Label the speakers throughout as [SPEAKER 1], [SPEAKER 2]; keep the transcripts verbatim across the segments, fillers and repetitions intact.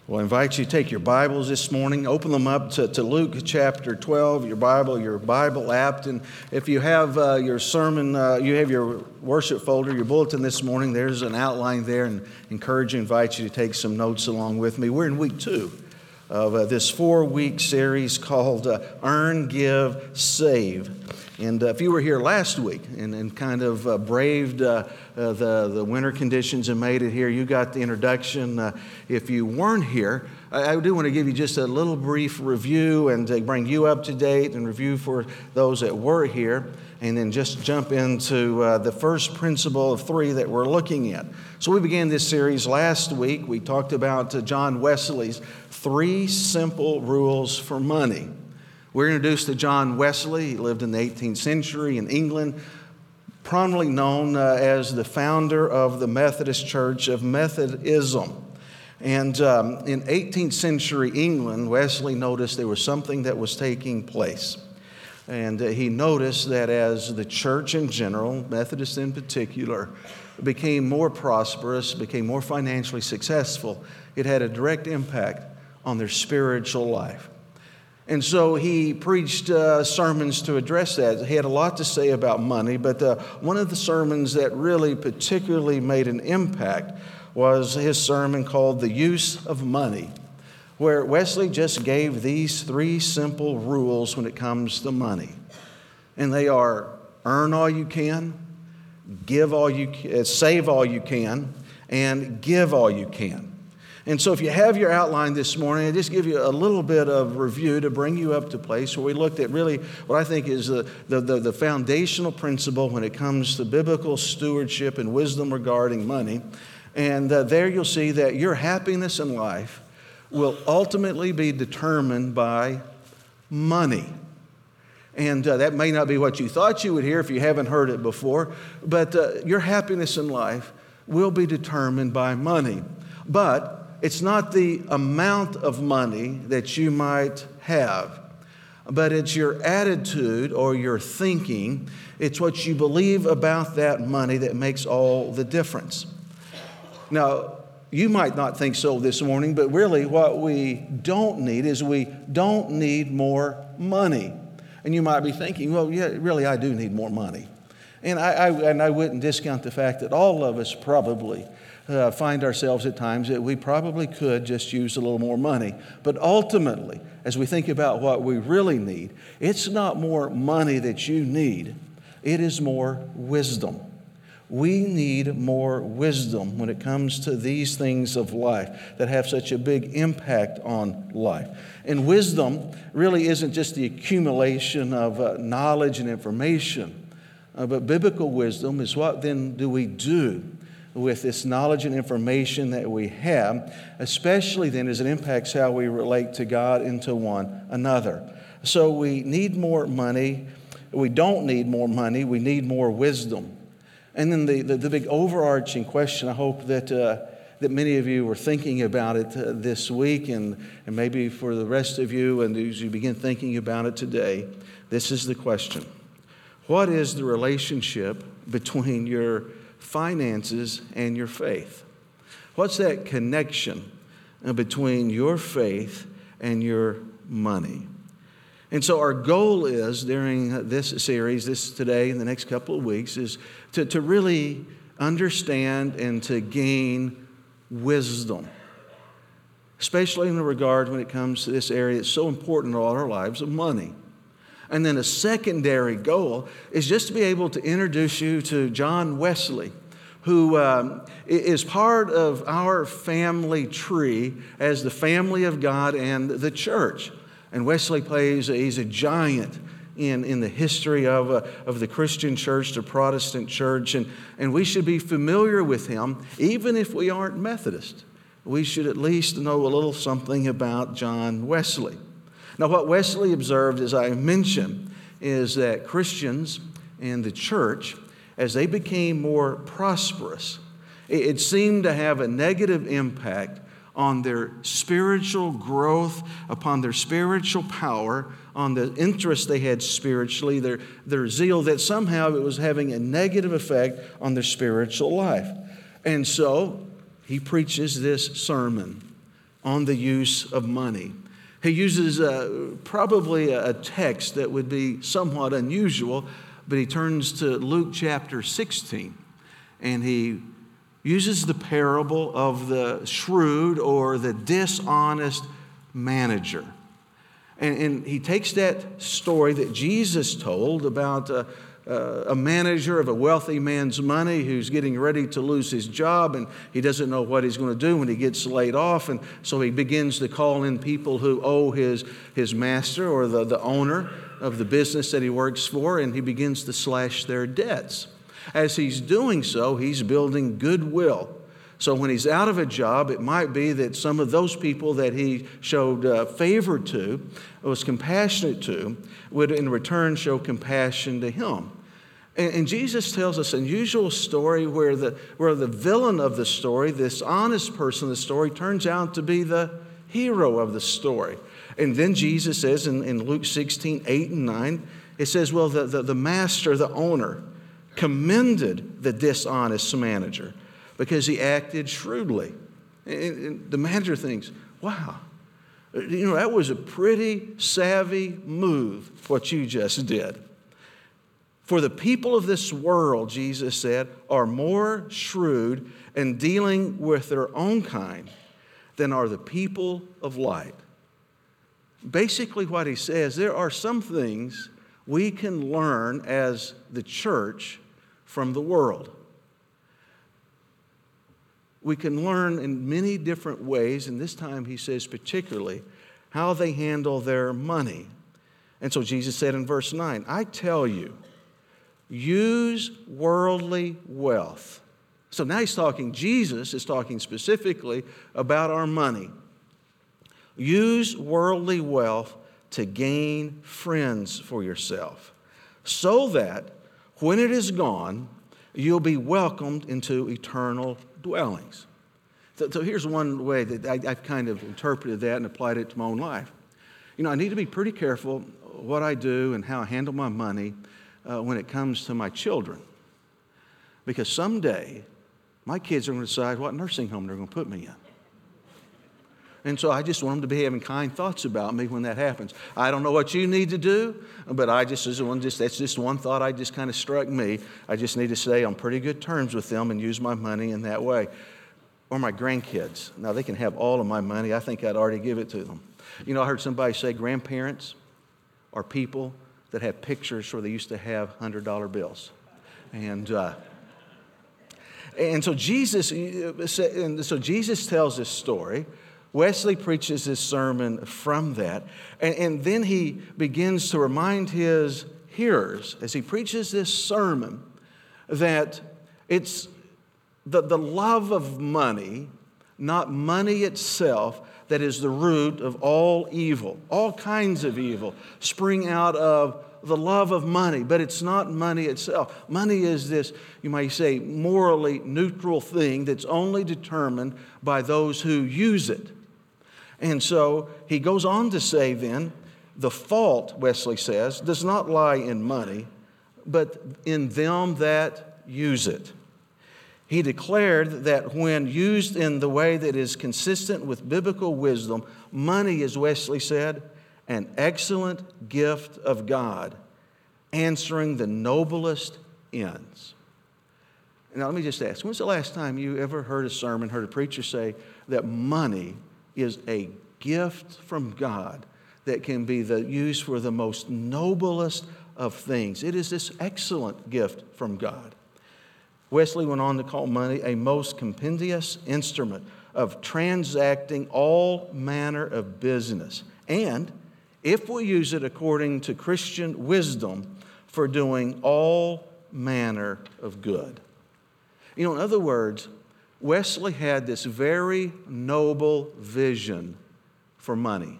[SPEAKER 1] Well, I invite you to take your Bibles this morning, open them up to, to Luke chapter twelve, your Bible, your Bible app. And if you have uh, your sermon, uh, you have your worship folder, your bulletin this morning, there's an outline there, and encourage and invite you to take some notes along with me. We're in week two of uh, this four-week series called uh, Earn, Give, Save. And uh, if you were here last week and, and kind of uh, braved uh, uh, the, the winter conditions and made it here, you got the introduction. Uh, if you weren't here, I, I do want to give you just a little brief review and uh, bring you up to date and review for those that were here, and then just jump into uh, the first principle of three that we're looking at. So we began this series last week. We talked about uh, John Wesley's three simple rules for money. We're introduced to John Wesley. He lived in the eighteenth century in England, prominently known uh, as the founder of the Methodist Church of Methodism. And um, in eighteenth century England, Wesley noticed there was something that was taking place. And uh, he noticed that as the church in general, Methodist in particular, became more prosperous, became more financially successful, it had a direct impact on their spiritual life. And so he preached uh, sermons to address that. He had a lot to say about money, but uh, one of the sermons that really particularly made an impact was his sermon called The Use of Money, where Wesley just gave these three simple rules when it comes to money. And they are: earn all you can, give all you can, save all you can, and give all you can. And so if you have your outline this morning, I just give you a little bit of review to bring you up to place where we looked at really what I think is the, the, the, the foundational principle when it comes to biblical stewardship and wisdom regarding money. And uh, there you'll see that your happiness in life will ultimately be determined by money. And uh, that may not be what you thought you would hear if you haven't heard it before, but uh, your happiness in life will be determined by money. But it's not the amount of money that you might have, but it's your attitude or your thinking. It's what you believe about that money that makes all the difference. Now, you might not think so this morning, but really what we don't need is we don't need more money. And you might be thinking, well, yeah, really, I do need more money. And I, I, and I wouldn't discount the fact that all of us probably Uh, find ourselves at times that we probably could just use a little more money. But ultimately, as we think about what we really need, it's not more money that you need. It is more wisdom. We need more wisdom when it comes to these things of life that have such a big impact on life. And wisdom really isn't just the accumulation of uh, knowledge and information, uh, but biblical wisdom is what then do we do with this knowledge and information that we have, especially then as it impacts how we relate to God and to one another. So we need more money. We don't need more money. We need more wisdom. And then the, the, the big overarching question, I hope that uh, that many of you were thinking about it uh, this week, and, and maybe for the rest of you, and as you begin thinking about it today, this is the question: what is the relationship between your finances and your faith? What's that connection between your faith and your money? And so our goal is during this series, this today and the next couple of weeks, is to, to really understand and to gain wisdom, especially in the regard when it comes to this area that's so important in all our lives of money. And then a secondary goal is just to be able to introduce you to John Wesley, who um, is part of our family tree as the family of God and the church. And Wesley plays, he's a giant in, in the history of, uh, of the Christian church, the Protestant church. And, and we should be familiar with him, even if we aren't Methodist. We should at least know a little something about John Wesley. Now, what Wesley observed, as I mentioned, is that Christians and the church, as they became more prosperous, it seemed to have a negative impact on their spiritual growth, upon their spiritual power, on the interest they had spiritually, their, their zeal, that somehow it was having a negative effect on their spiritual life. And so he preaches this sermon on the use of money. He uses uh, probably a text that would be somewhat unusual, but he turns to Luke chapter sixteen, and he uses the parable of the shrewd or the dishonest manager. And, and he takes that story that Jesus told about uh, uh, a manager of a wealthy man's money who's getting ready to lose his job, and he doesn't know what he's going to do when he gets laid off. And so he begins to call in people who owe his, his master or the, the owner of the business that he works for, and he begins to slash their debts. As he's doing so, he's building goodwill. So when he's out of a job, it might be that some of those people that he showed uh, favor to, was compassionate to, would in return show compassion to him. And, and Jesus tells us an unusual story where the, where the villain of the story, this honest person of the story, turns out to be the hero of the story. And then Jesus says in, in Luke sixteen, eight and nine, it says, well, the, the, the master, the owner, commended the dishonest manager because he acted shrewdly. And the manager thinks, wow, you know, that was a pretty savvy move, what you just did. For the people of this world, Jesus said, are more shrewd in dealing with their own kind than are the people of light. Basically what he says, there are some things we can learn as the church from the world. We can learn in many different ways, and this time he says particularly how they handle their money. And so Jesus said in verse nine, I tell you, use worldly wealth. So now he's talking, Jesus is talking specifically about our money. Use worldly wealth to gain friends for yourself, so that when it is gone, you'll be welcomed into eternal dwellings. So, so here's one way that I, I've kind of interpreted that and applied it to my own life. You know, I need to be pretty careful what I do and how I handle my money uh, when it comes to my children. Because someday, my kids are going to decide what nursing home they're going to put me in. And so I just want them to be having kind thoughts about me when that happens. I don't know what you need to do, but I just, as one, just that's just one thought I just kind of struck me. I just need to stay on pretty good terms with them and use my money in that way. Or my grandkids. Now, they can have all of my money. I think I'd already give it to them. You know, I heard somebody say grandparents are people that have pictures where they used to have one hundred dollar bills. And uh, and so Jesus, and so Jesus tells this story. Wesley preaches his sermon from that, and, and then he begins to remind his hearers as he preaches this sermon that it's the, the love of money, not money itself, that is the root of all evil. All kinds of evil spring out of the love of money, but it's not money itself. Money is this, you might say, morally neutral thing that's only determined by those who use it. And so he goes on to say then, the fault, Wesley says, does not lie in money, but in them that use it. He declared that when used in the way that is consistent with biblical wisdom, money, as Wesley said, an excellent gift of God, answering the noblest ends. Now let me just ask, when's the last time you ever heard a sermon, heard a preacher say that money is a gift from God that can be the, used for the most noblest of things? It is this excellent gift from God. Wesley went on to call money a most compendious instrument of transacting all manner of business, and if we use it according to Christian wisdom, for doing all manner of good. You know, in other words, Wesley had this very noble vision for money.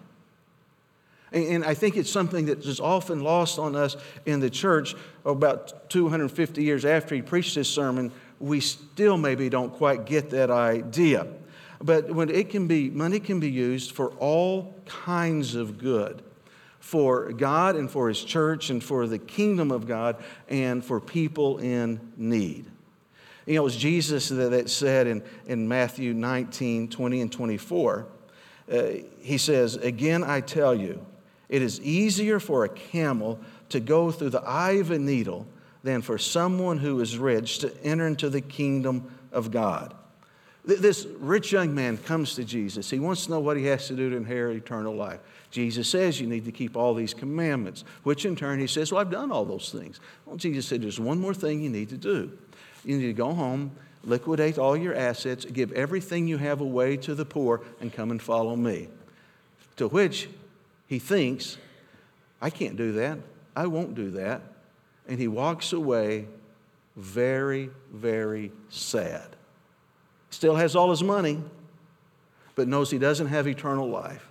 [SPEAKER 1] And I think it's something that is often lost on us in the church. About two hundred fifty years after he preached this sermon, we still maybe don't quite get that idea. But when it can be, money can be used for all kinds of good, for God and for His church and for the kingdom of God and for people in need. You know, it was Jesus that said in, in Matthew nineteen, twenty and twenty-four Uh, he says, again, I tell you, it is easier for a camel to go through the eye of a needle than for someone who is rich to enter into the kingdom of God. This rich young man comes to Jesus. He wants to know what he has to do to inherit eternal life. Jesus says you need to keep all these commandments, which in turn he says, well, I've done all those things. Well, Jesus said, there's one more thing you need to do. You need to go home, liquidate all your assets, give everything you have away to the poor, and come and follow me. To which he thinks, I can't do that. I won't do that. And he walks away very, very sad. Still has all his money, but knows he doesn't have eternal life.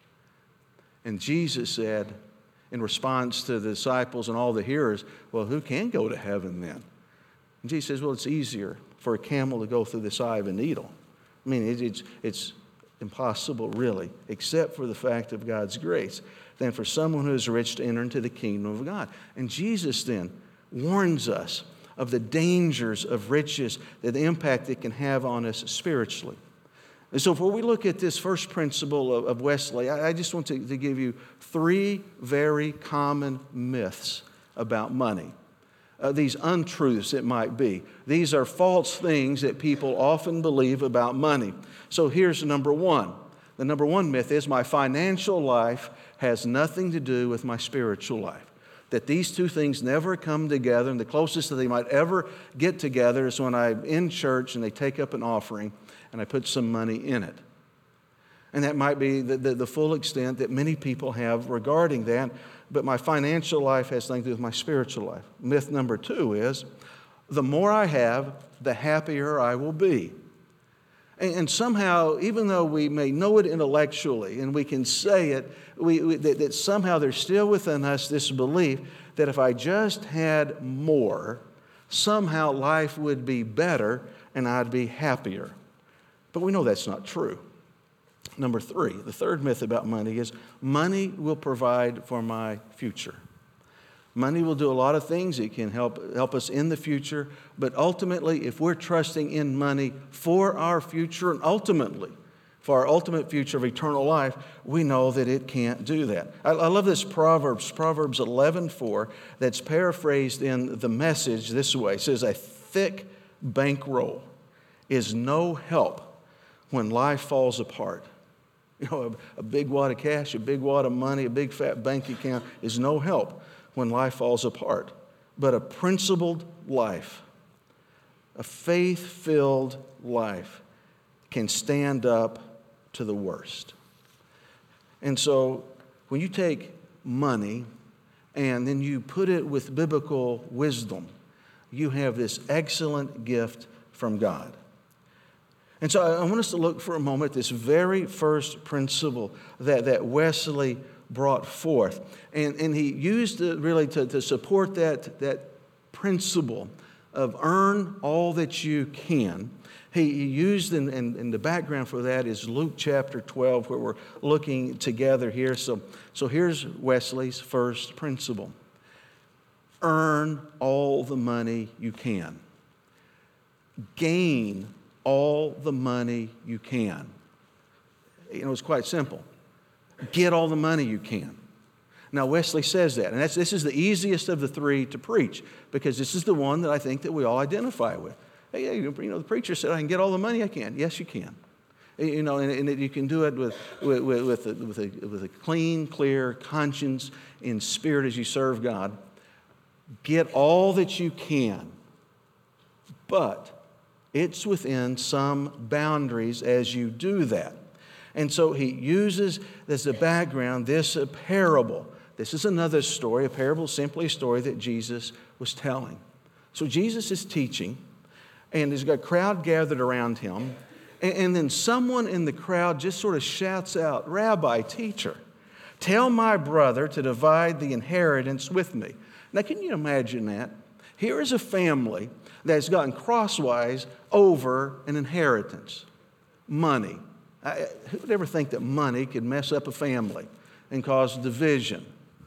[SPEAKER 1] And Jesus said, in response to the disciples and all the hearers, well, who can go to heaven then? And Jesus says, well, it's easier for a camel to go through this eye of a needle. I mean, it, it's, it's impossible, really, except for the fact of God's grace, than for someone who is rich to enter into the kingdom of God. And Jesus then warns us of the dangers of riches, the impact it can have on us spiritually. And so before we look at this first principle of, of Wesley, I, I just want to, to give you three very common myths about money. Uh, these untruths, it might be. These are false things that people often believe about money. So here's number one. The number one myth is my financial life has nothing to do with my spiritual life. That these two things never come together, and the closest that they might ever get together is when I'm in church and they take up an offering and I put some money in it. And that might be the, the, the full extent that many people have regarding that, but my financial life has nothing to do with my spiritual life. Myth number two is, the more I have, the happier I will be. And, and somehow, even though we may know it intellectually and we can say it, we, we, that, that somehow there's still within us this belief that if I just had more, somehow life would be better and I'd be happier. But we know that's not true. Number three, the third myth about money is money will provide for my future. Money will do a lot of things. It can help, help us in the future. But ultimately, if we're trusting in money for our future and ultimately for our ultimate future of eternal life, we know that it can't do that. I, I love this Proverbs, Proverbs eleven four, that's paraphrased in the Message this way. It says, a thick bankroll is no help when life falls apart. You know, a, a big wad of cash, a big wad of money, a big fat bank account is no help when life falls apart. But a principled life, a faith-filled life, can stand up to the worst. And so when you take money and then you put it with biblical wisdom, you have this excellent gift from God. And so I want us to look for a moment at this very first principle that, that Wesley brought forth. And, and he used it really to, to support that, that principle of earn all that you can. He, he used, in, in, in the background for that is Luke chapter twelve, where we're looking together here. So, so here's Wesley's first principle. Earn all the money you can. Gain all the money you can. You know, it's quite simple. Get all the money you can. Now, Wesley says that, and that's, this is the easiest of the three to preach, because this is the one that I think that we all identify with. Hey, you know, the preacher said, I can get all the money I can. Yes, you can. You know, and, and you can do it with, with, with, a, with, a, with a clean, clear conscience in spirit as you serve God. Get all that you can, but it's within some boundaries as you do that. And so he uses as a background this a parable. This is another story. A parable is simply a story that Jesus was telling. So Jesus is teaching, and there's got a crowd gathered around him. And, and then someone in the crowd just sort of shouts out, Rabbi, teacher, tell my brother to divide the inheritance with me. Now, can you imagine that? Here is a family that's gotten crosswise over an inheritance, money. I, who would ever think that money could mess up a family and cause division?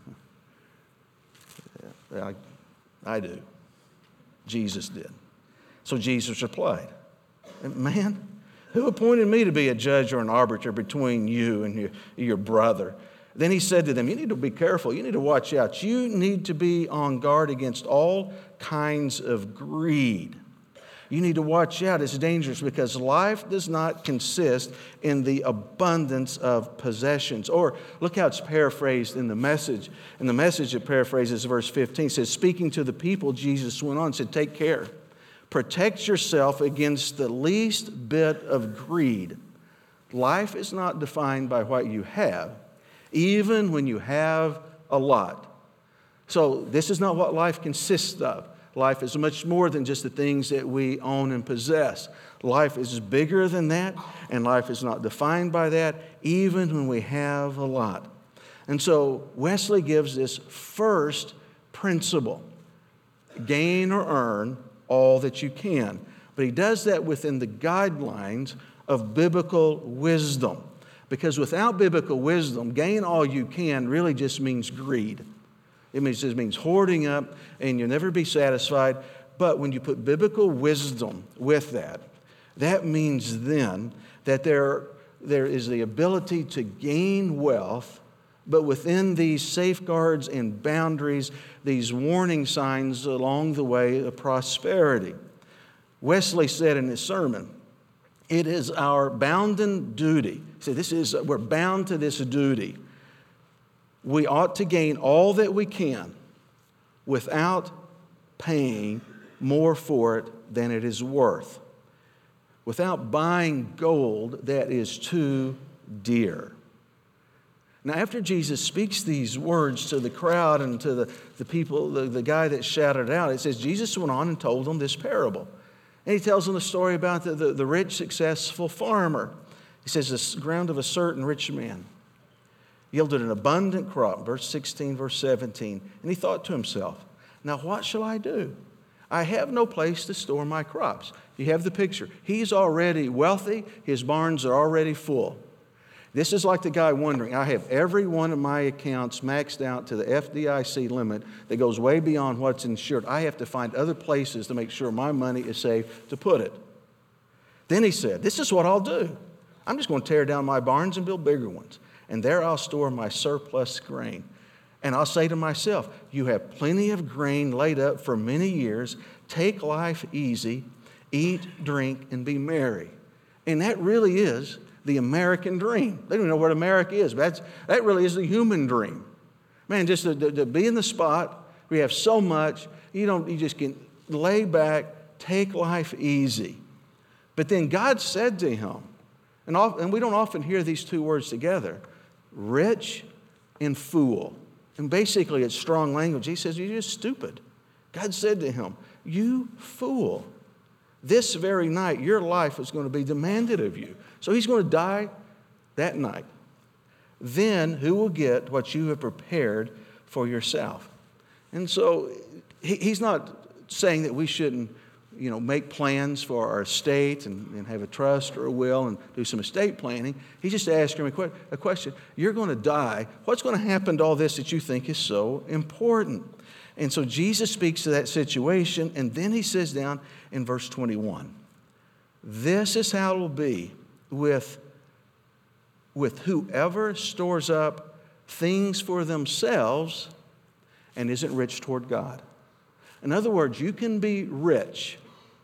[SPEAKER 1] I, I do. Jesus did. So Jesus replied, man, Who appointed me to be a judge or an arbiter between you and your, your brother? Then he said to them, you need to be careful. You need to watch out. You need to be on guard against all kinds of greed. You need to watch out. It's dangerous because life does not consist in the abundance of possessions. Or look how it's paraphrased in the Message. In the Message, it paraphrases verse fifteen. It says, speaking to the people, Jesus went on and said, take care. Protect yourself against the least bit of greed. Life is not defined by what you have, even when you have a lot. So this is not what life consists of. Life is much more than just the things that we own and possess. Life is bigger than that, and life is not defined by that, even when we have a lot. And so Wesley gives this first principle: gain or earn all that you can. But he does that within the guidelines of biblical wisdom. Because without biblical wisdom, gain all you can really just means greed. It means, it means hoarding up, and you'll never be satisfied. But when you put biblical wisdom with that, that means then that there, there is the ability to gain wealth, but within these safeguards and boundaries, these warning signs along the way of prosperity. Wesley said in his sermon, it is our bounden duty. See, this is, we're bound to this duty. We ought to gain all that we can without paying more for it than it is worth, without buying gold that is too dear. Now, after Jesus speaks these words to the crowd and to the, the people, the, the guy that shouted out, it says Jesus went on and told them this parable. And he tells them the story about the, the, the rich, successful farmer. He says, the ground of a certain rich man yielded an abundant crop, verse sixteen, verse seventeen. And he thought to himself, now what shall I do? I have no place to store my crops. You have the picture. He's already wealthy. His barns are already full. This is like the guy wondering, I have every one of my accounts maxed out to the F D I C limit that goes way beyond what's insured. I have to find other places to make sure my money is safe to put it. Then he said, this is what I'll do. I'm just going to tear down my barns and build bigger ones. And there I'll store my surplus grain. And I'll say to myself, you have plenty of grain laid up for many years. Take life easy, eat, drink, and be merry. And that really is the American dream. They don't know what America is, but that's, that really is the human dream. Man, just to, to, to be in the spot where you have so much, you don't, you just can lay back, take life easy. But then God said to him, and, off, and we don't often hear these two words together, rich and fool. And basically it's strong language. He says, you're just stupid. God said to him, you fool. This very night, your life is going to be demanded of you. So he's going to die that night. Then who will get what you have prepared for yourself? And so he, he's not saying that we shouldn't, you know, make plans for our estate and, and have a trust or a will and do some estate planning. He's just asking him a, que- a question. You're going to die. What's going to happen to all this that you think is so important? And so Jesus speaks to that situation, and then he says down in verse twenty-one, this is how it will be with, with whoever stores up things for themselves and isn't rich toward God. In other words, you can be rich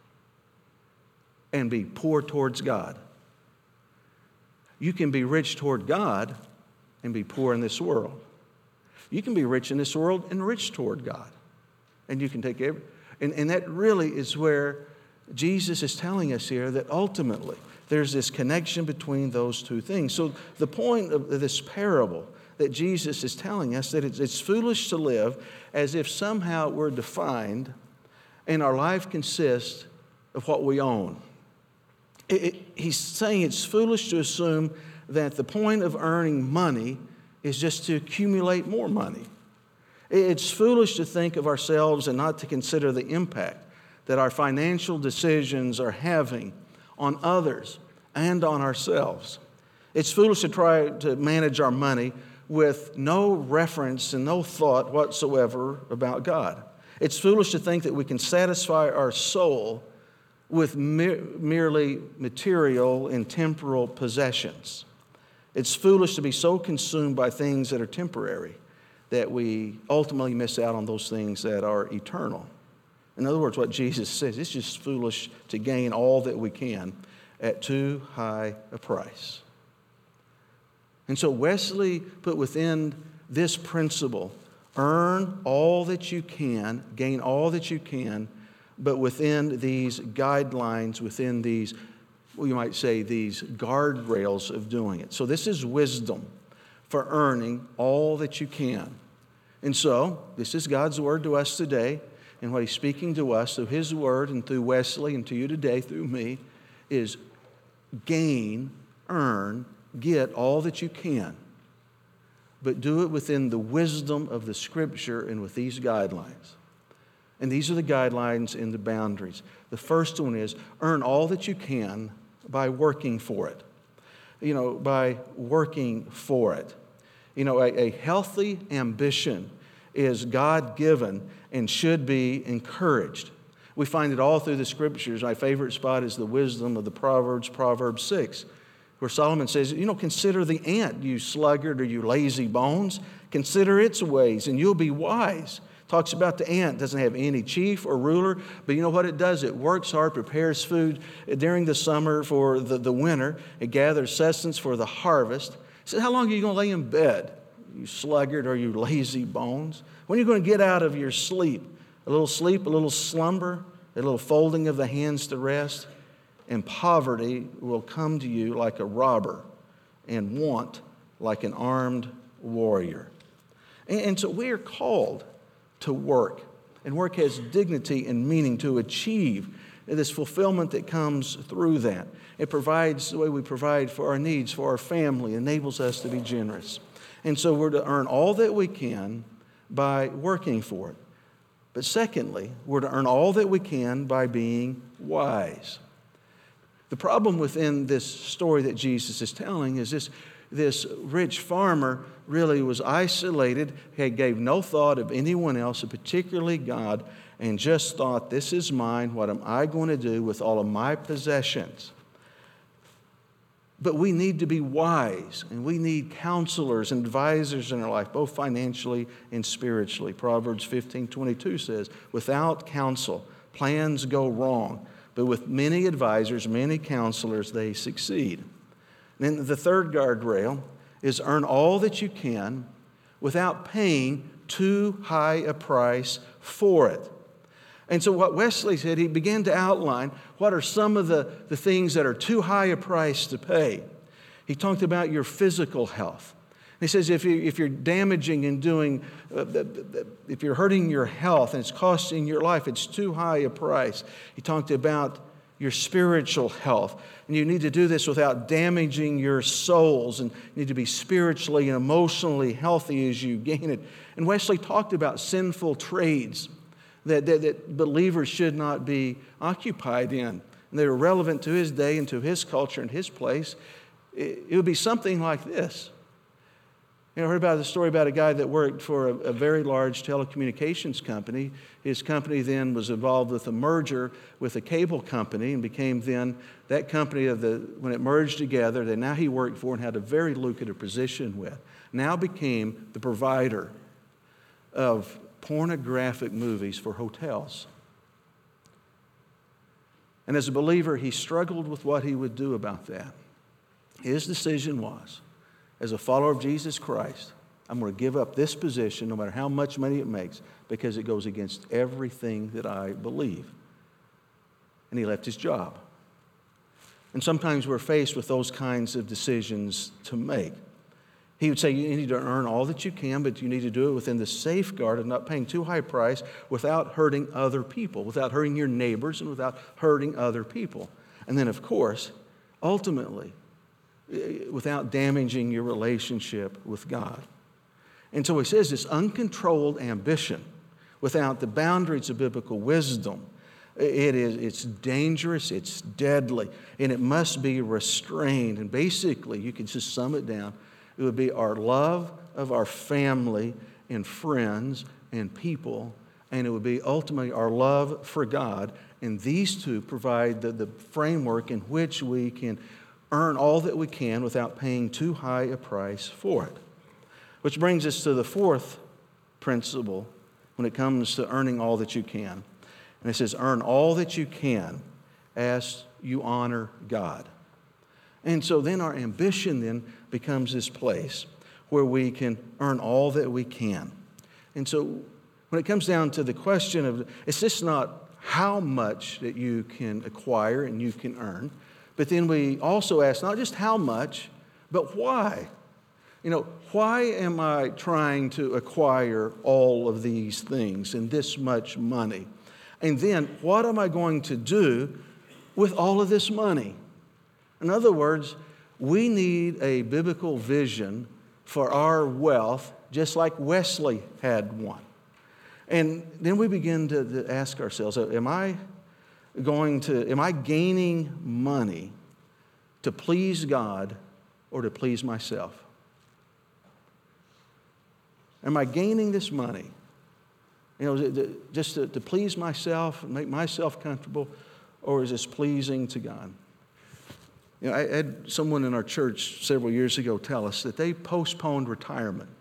[SPEAKER 1] and be poor towards God. You can be rich toward God and be poor in this world. You can be rich in this world and rich toward God. And you can take every, and, and that really is where Jesus is telling us here that ultimately there's this connection between those two things. So the point of this parable that Jesus is telling us that it's, it's foolish to live as if somehow we're defined and our life consists of what we own. It, it, he's saying it's foolish to assume that the point of earning money is just to accumulate more money. It's foolish to think of ourselves and not to consider the impact that our financial decisions are having on others and on ourselves. It's foolish to try to manage our money with no reference and no thought whatsoever about God. It's foolish to think that we can satisfy our soul with mer- merely material and temporal possessions. It's foolish to be so consumed by things that are temporary that we ultimately miss out on those things that are eternal. In other words, what Jesus says, it's just foolish to gain all that we can at too high a price. And so Wesley put within this principle, earn all that you can, gain all that you can, but within these guidelines, within these, well, you might say, these guardrails of doing it. So this is wisdom for earning all that you can. And so this is God's word to us today, and what he's speaking to us through his word and through Wesley and to you today through me is gain, earn, get all that you can, but do it within the wisdom of the Scripture and with these guidelines. And these are the guidelines and the boundaries. The first one is earn all that you can by working for it. You know, by working for it. You know, a, a healthy ambition is God-given and should be encouraged. We find it all through the Scriptures. My favorite spot is the wisdom of the Proverbs, Proverbs six, where Solomon says, you know, consider the ant, you sluggard or you lazy bones. Consider its ways and you'll be wise. Talks about the ant, doesn't have any chief or ruler, but you know what it does? It works hard, prepares food during the summer for the, the winter. It gathers sustenance for the harvest. He said, how long are you going to lay in bed, you sluggard or you lazy bones? When are you going to get out of your sleep? A little sleep, a little slumber, a little folding of the hands to rest, and poverty will come to you like a robber and want like an armed warrior. And, and so we are called to work, and work has dignity and meaning to achieve this fulfillment that comes through that. It provides the way we provide for our needs, for our family, enables us to be generous. And so we're to earn all that we can by working for it. But secondly, we're to earn all that we can by being wise. The problem within this story that Jesus is telling is this, this rich farmer really was isolated, he gave no thought of anyone else, particularly God, and just thought, this is mine, what am I going to do with all of my possessions? But we need to be wise, and we need counselors and advisors in our life, both financially and spiritually. Proverbs fifteen twenty-two says, without counsel, plans go wrong, but with many advisors, many counselors, they succeed. And then the third guardrail is earn all that you can without paying too high a price for it. And so what Wesley said, he began to outline what are some of the, the things that are too high a price to pay. He talked about your physical health. He says if, you, if you're damaging and doing, uh, if you're hurting your health and it's costing your life, it's too high a price. He talked about your spiritual health. And you need to do this without damaging your souls, and you need to be spiritually and emotionally healthy as you gain it. And Wesley talked about sinful trades that, that, that believers should not be occupied in. And they were relevant to his day and to his culture and his place. It, it would be something like this. You know, I heard about the story about a guy that worked for a, a very large telecommunications company. His company then was involved with a merger with a cable company and became then that company of the, when it merged together, that now he worked for and had a very lucrative position with, now became the provider of pornographic movies for hotels. And as a believer, he struggled with what he would do about that. His decision was, as a follower of Jesus Christ, I'm going to give up this position no matter how much money it makes because it goes against everything that I believe. And he left his job. And sometimes we're faced with those kinds of decisions to make. He would say you need to earn all that you can, but you need to do it within the safeguard of not paying too high a price without hurting other people, without hurting your neighbors, and without hurting other people. And then, of course, ultimately, without damaging your relationship with God. And so he says this uncontrolled ambition without the boundaries of biblical wisdom, it is, it's dangerous, it's deadly, and it must be restrained. And basically, you can just sum it down, it would be our love of our family and friends and people, and it would be ultimately our love for God And these two provide the, the framework in which we can earn all that we can without paying too high a price for it. Which brings us to the fourth principle when it comes to earning all that you can. And it says, earn all that you can as you honor God. And so then our ambition then becomes this place where we can earn all that we can. And so when it comes down to the question of, it's just not how much that you can acquire and you can earn, but then we also ask not just how much, but why. You know, why am I trying to acquire all of these things and this much money? And then what am I going to do with all of this money? In other words, we need a biblical vision for our wealth, just like Wesley had one. And then we begin to, to ask ourselves, am I going to, am I gaining money to please God or to please myself? Am I gaining this money, you know, just to, to please myself and make myself comfortable, or is this pleasing to God? You know, I had someone in our church several years ago tell us that they postponed retirement.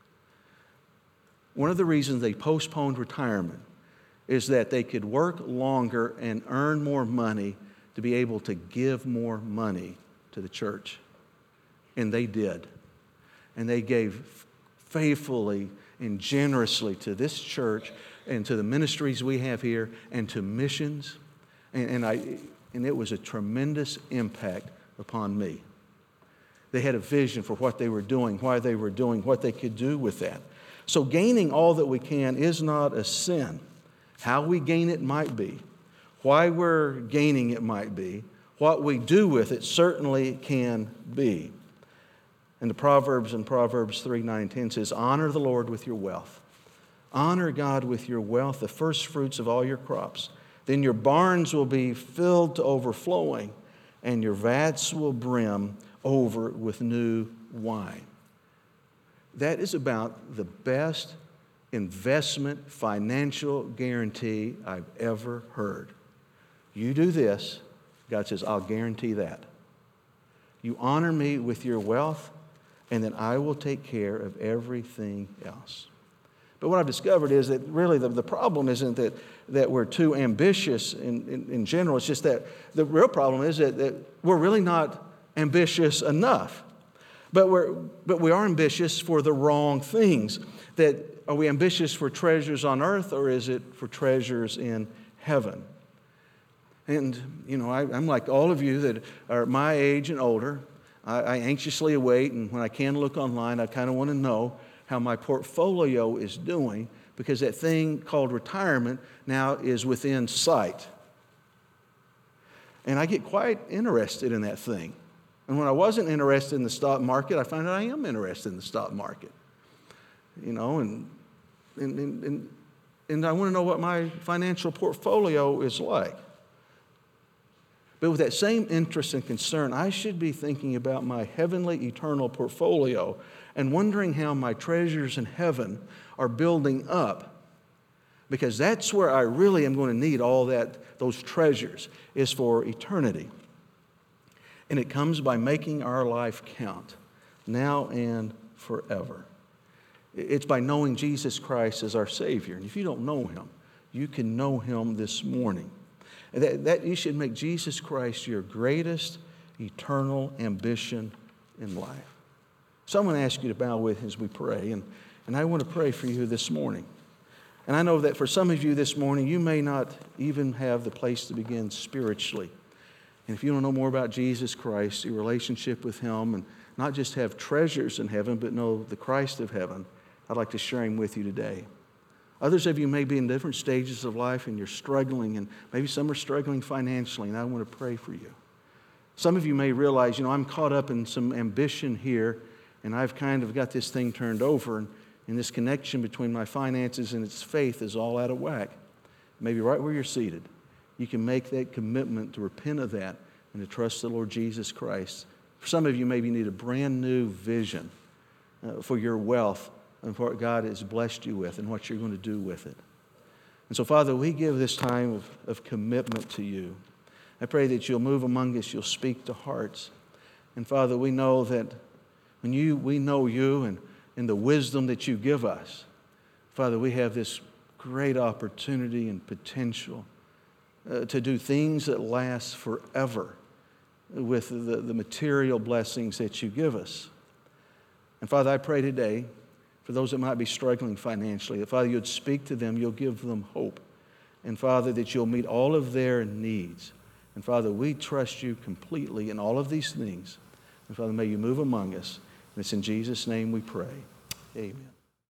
[SPEAKER 1] One of the reasons they postponed retirement is that they could work longer and earn more money to be able to give more money to the church. And they did. And they gave faithfully and generously to this church and to the ministries we have here and to missions. And, and, I, and it was a tremendous impact upon me. They had a vision for what they were doing, why they were doing, what they could do with that. So gaining all that we can is not a sin. How we gain it might be. Why we're gaining it might be. What we do with it certainly can be. And the Proverbs in Proverbs three, nine, ten says, honor the Lord with your wealth. Honor God with your wealth, the first fruits of all your crops. Then your barns will be filled to overflowing, and your vats will brim over with new wine. That is about the best investment financial guarantee I've ever heard. You do this, God says, I'll guarantee that. You honor me with your wealth, and then I will take care of everything else. But what I've discovered is that really the, the problem isn't that, that we're too ambitious in, in, in general. It's just that the real problem is that, that we're really not ambitious enough. But we're but we are ambitious for the wrong things. That are we ambitious for treasures on earth, or is it for treasures in heaven? And you know, I, I'm like all of you that are my age and older. I, I anxiously await, and when I can look online, I kind of want to know how my portfolio is doing, because that thing called retirement now is within sight. And I get quite interested in that thing. And when I wasn't interested in the stock market, I find that I am interested in the stock market. You know, and and and, and I want to know what my financial portfolio is like. But with that same interest and concern, I should be thinking about my heavenly eternal portfolio and wondering how my treasures in heaven are building up. Because that's where I really am going to need all that, those treasures, is for eternity. And it comes by making our life count, now and forever. It's by knowing Jesus Christ as our Savior. And if you don't know Him, you can know Him this morning. And that, that you should make Jesus Christ your greatest eternal ambition in life. So I'm going to ask you to bow with as we pray. And, and I want to pray for you this morning. And I know that for some of you this morning, you may not even have the place to begin spiritually. And if you don't know more about Jesus Christ, your relationship with Him, and not just have treasures in heaven, but know the Christ of heaven, I'd like to share Him with you today. Others of you may be in different stages of life and you're struggling, and maybe some are struggling financially, and I want to pray for you. Some of you may realize, you know, I'm caught up in some ambition here, and I've kind of got this thing turned over, and, and this connection between my finances and its faith is all out of whack. Maybe right where you're seated, you can make that commitment to repent of that and to trust the Lord Jesus Christ. For some of you, maybe you need a brand new vision uh, for your wealth and for what God has blessed you with and what you're going to do with it. And so, Father, we give this time of, of commitment to you. I pray that you'll move among us, you'll speak to hearts. And Father, we know that when you, we know you and, and the wisdom that you give us, Father, we have this great opportunity and potential uh, to do things that last forever with the, the material blessings that you give us. And Father, I pray today for those that might be struggling financially, that Father, you'd speak to them, you'll give them hope. And Father, that you'll meet all of their needs. And Father, we trust you completely in all of these things. And Father, may you move among us. And it's in Jesus' name we pray. Amen.